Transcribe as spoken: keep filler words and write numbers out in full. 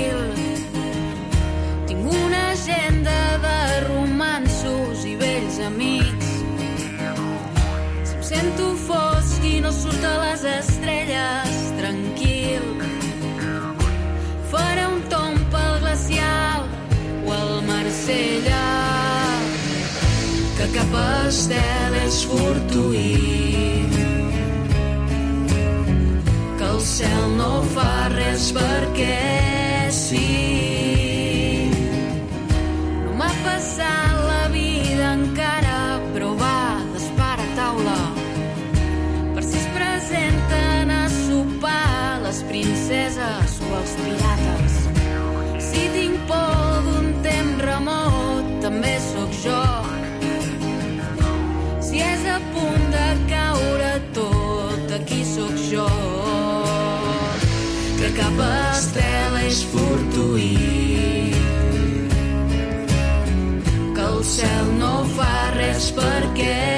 tranquil. Tinc una agenda de romanços i vells amics. Si em sento fosc i no surt a les estrelles, tranquil. Faré un tomb pel glacial o al Marsella, que cap estel és fortuït, que el cel no fa res perquè sí. No m'ha passat la vida encara, però va, dispara taula, per si es presenten a sopar les princeses o els pirates. Si tinc por d'un temps remot, també sóc jo. Si és a punt de caure tot, aquí sóc jo. Que cap estel és fortuït, que el cel no fa res perquè